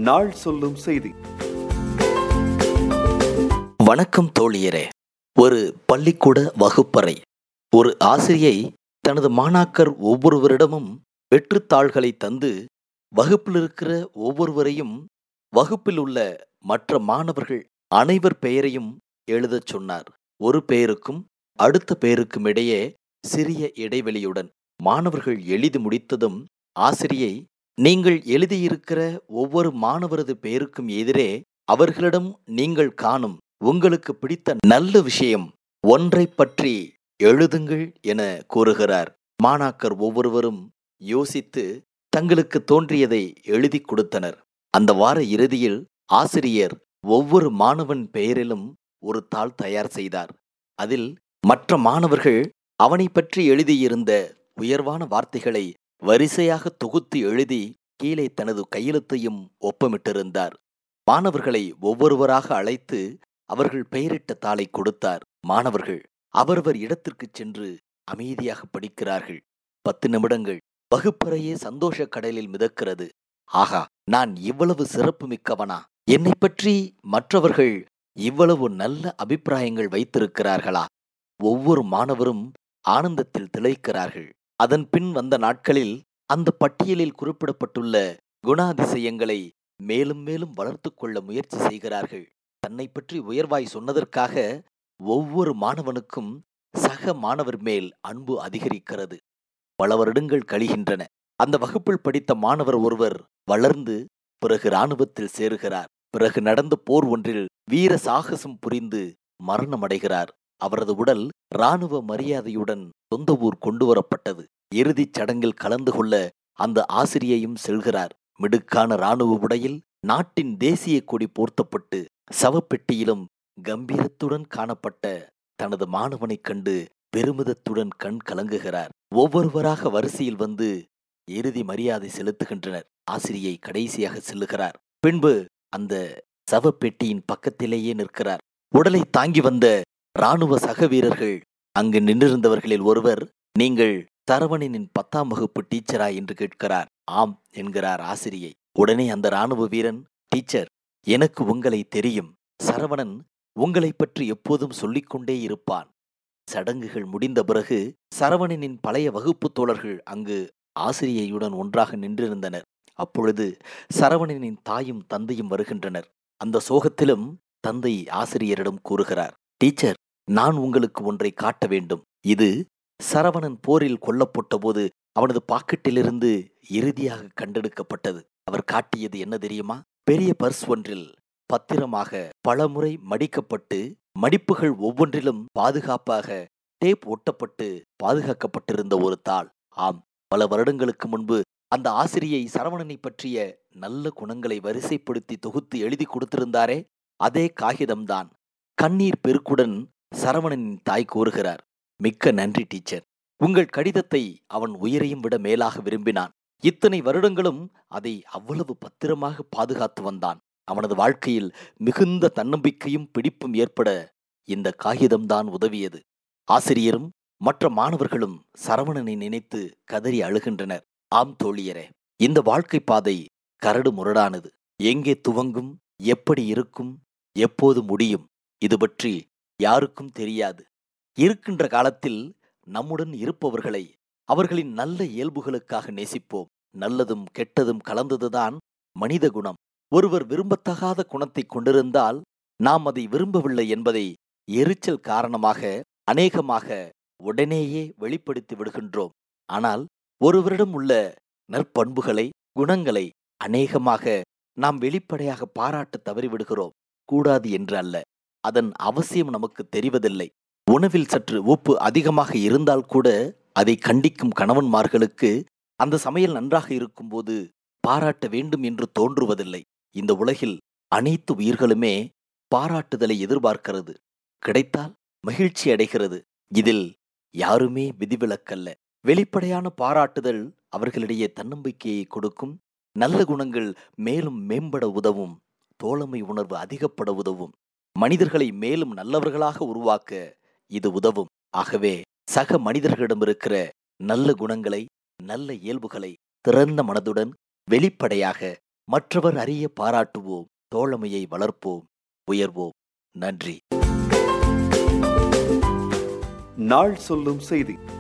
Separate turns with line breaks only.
நாள் சொல்லும் செய்தி.
வணக்கம் தோழியரே. ஒரு பள்ளிக்கூட வகுப்பறை. ஒரு ஆசிரியை தனது மாணாக்கர் ஒவ்வொருவரிடமும் வெற்றுத்தாள்களை தந்து வகுப்பில் இருக்கிற ஒவ்வொருவரையும் வகுப்பில் உள்ள மற்ற மாணவர்கள் அனைவர் பெயரையும் எழுதச் சொன்னார். ஒரு பெயருக்கும் அடுத்த பெயருக்கும் இடையே சிறிய இடைவெளியுடன். மாணவர்கள் எழுதி முடித்ததும் ஆசிரியை, நீங்கள் எழுதியிருக்கிற ஒவ்வொரு மாணவரது பெயருக்கும் எதிரே அவர்களிடம் நீங்கள் காணும் உங்களுக்கு பிடித்த நல்ல விஷயம் ஒன்றை பற்றி எழுதுங்கள் என கூறுகிறார். மாணாக்கர் ஒவ்வொருவரும் யோசித்து தங்களுக்கு தோன்றியதை எழுதி கொடுத்தனர். அந்த வார இறுதியில் ஆசிரியர் ஒவ்வொரு மாணவன் பெயரிலும் ஒரு தாள் தயார் செய்தார். அதில் மற்ற மாணவர்கள் அவனை பற்றி எழுதியிருந்த உயர்வான வார்த்தைகளை வரிசையாக தொகுத்து எழுதி கீழே தனது கையெழுத்தையும் ஒப்பமிட்டிருந்தார். மாணவர்களை ஒவ்வொருவராக அழைத்து அவர்கள் பெயரிட்ட தாளை கொடுத்தார். மாணவர்கள் அவரவர் இடத்திற்கு சென்று அமைதியாக படிக்கிறார்கள். 10 நிமிடங்கள். வகுப்பறையே சந்தோஷ கடலில் மிதக்கிறது. ஆகா, நான் இவ்வளவு சிறப்பு மிக்கவனா? என்னை பற்றி மற்றவர்கள் இவ்வளவு நல்ல அபிப்பிராயங்கள் வைத்திருக்கிறார்களா? ஒவ்வொரு மாணவரும் ஆனந்தத்தில் திளைக்கிறார்கள். அதன் பின் வந்த நாட்களில் அந்த பட்டியலில் குறிப்பிடப்பட்டுள்ள குணாதிசயங்களை மேலும் மேலும் வளர்த்து கொள்ள முயற்சி செய்கிறார்கள். தன்னை பற்றி உயர்வாய் சொன்னதற்காக ஒவ்வொரு மாணவனுக்கும் சக மாணவர் மேல் அன்பு அதிகரிக்கிறது. பல வருடங்கள் கழிகின்றன. அந்த வகுப்பில் படித்த மாணவர் ஒருவர் வளர்ந்து பிறகு இராணுவத்தில் சேருகிறார். பிறகு நடந்த போர் ஒன்றில் வீர சாகசம் புரிந்து மரணமடைகிறார். அவரது உடல் இராணுவ மரியாதையுடன் சொந்த ஊர் கொண்டு வரப்பட்டது. இறுதிச் சடங்கில் கலந்து கொள்ள அந்த ஆசிரியையும் செல்கிறார். மிடுக்கான இராணுவ உடையில் நாட்டின் தேசிய கொடி போர்த்தப்பட்டு சவப்பெட்டியிலும் கம்பீரத்துடன் காணப்பட்ட தனது மாணவனைக் கண்டு பெருமிதத்துடன் கண் கலங்குகிறார். ஒவ்வொருவராக வரிசையில் வந்து இறுதி மரியாதை செலுத்துகின்றனர். ஆசிரியை கடைசியாக செல்லுகிறார். பின்பு அந்த சவப்பெட்டியின் பக்கத்திலேயே நிற்கிறார். உடலை தாங்கி வந்த இராணுவ சக வீரர்கள் அங்கு நின்றிருந்தவர்களில் ஒருவர், நீங்கள் சரவணனின் 10ஆம் வகுப்பு டீச்சரா என்று கேட்கிறார். ஆம் என்கிறார் ஆசிரியை. உடனே அந்த இராணுவ வீரன், டீச்சர், எனக்கு உங்களை தெரியும். சரவணன் உங்களை பற்றி எப்போதும் சொல்லிக்கொண்டே இருப்பான். சடங்குகள் முடிந்த பிறகு சரவணனின் பழைய வகுப்பு தோழர்கள் அங்கு ஆசிரியையுடன் ஒன்றாக நின்றிருந்தனர். அப்பொழுது சரவணனின் தாயும் தந்தையும் வருகின்றனர். அந்த சோகத்திலும் தந்தை ஆசிரியரிடம் கூறுகிறார், டீச்சர், நான் உங்களுக்கு ஒன்றை காட்ட வேண்டும். இது சரவணன் போரில் கொல்லப்பட்ட போது அவனது பாக்கெட்டிலிருந்து இறுதியாக கண்டெடுக்கப்பட்டது. அவர் காட்டியது என்ன தெரியுமா? பெரிய பர்ஸ் ஒன்றில் பத்திரமாக பலமுறை மடிக்கப்பட்டு மடிப்புகள் ஒவ்வொன்றிலும் பாதுகாப்பாக டேப் ஒட்டப்பட்டு பாதுகாக்கப்பட்டிருந்த ஒரு தாள். ஆம், பல வருடங்களுக்கு முன்பு அந்த ஆசிரியை சரவணனை பற்றிய நல்ல குணங்களை வரிசைப்படுத்தி தொகுத்து எழுதி கொடுத்திருந்தாரே, அதே காகிதம்தான். கண்ணீர் பெருக்குடன் சரவணனின் தாய் கூறுகிறார், மிக்க நன்றி டீச்சர். உங்கள் கடிதத்தை அவன் உயிரையும் விட மேலாக விரும்பினான். இத்தனை வருடங்களும் அதை அவ்வளவு பத்திரமாக பாதுகாத்து வந்தான். அவனது வாழ்க்கையில் மிகுந்த தன்னம்பிக்கையும் பிடிப்பும் ஏற்பட இந்த காகிதம்தான் உதவியது. ஆசிரியரும் மற்ற மாணவர்களும் சரவணனை நினைத்து கதறி அழுகின்றனர். ஆம் தோழியரே, இந்த வாழ்க்கை பாதை கரடு முரடானது. எங்கே துவங்கும், எப்படி இருக்கும், எப்போது முடியும், இது பற்றி யாருக்கும் தெரியாது. இருக்கின்ற காலத்தில் நம்முடன் இருப்பவர்களை அவர்களின் நல்ல இயல்புகளுக்காக நேசிப்போம். நல்லதும் கெட்டதும் கலந்ததுதான் மனித குணம். ஒருவர் விரும்பத்தகாத குணத்தை கொண்டிருந்தால் நாம் அதை விரும்பவில்லை என்பதை எரிச்சல் காரணமாக அநேகமாக உடனேயே வெளிப்படுத்தி விடுகின்றோம். ஆனால் ஒருவரிடம் உள்ள நற்பண்புகளை, குணங்களை அநேகமாக நாம் வெளிப்படையாக பாராட்ட தவறிவிடுகிறோம். கூடாது என்று அல்ல, அதன் அவசியம் நமக்கு தெரிவதில்லை. உணவில் சற்று உப்பு அதிகமாக இருந்தால் கூட அதை கண்டிக்கும் கணவன்மார்களுக்கு அந்த சமையல் நன்றாக இருக்கும்போது பாராட்ட வேண்டும் என்று தோன்றுவதில்லை. இந்த உலகில் அனைத்து உயிர்களுமே பாராட்டுதலை எதிர்பார்க்கிறது. கிடைத்தால் மகிழ்ச்சி அடைகிறது. இதில் யாருமே விதிவிலக்கல்ல. வெளிப்படையான பாராட்டுதல் அவர்களிடையே தன்னம்பிக்கையை கொடுக்கும். நல்ல குணங்கள் மேலும் மேம்பட உதவும். தோழமை உணர்வு அதிகப்பட உதவும். மனிதர்களை மேலும் நல்லவர்களாக உருவாக்க இது உதவும். ஆகவே சக மனிதர்களிடம் இருக்கிற நல்ல குணங்களை, நல்ல இயல்புகளை திறந்த மனதுடன் வெளிப்படையாக மற்றவர் அறிய பாராட்டுவோம், தோழமையை வளர்ப்போம், உயர்வோம். நன்றி.
நாள் சொல்லும் செய்தி.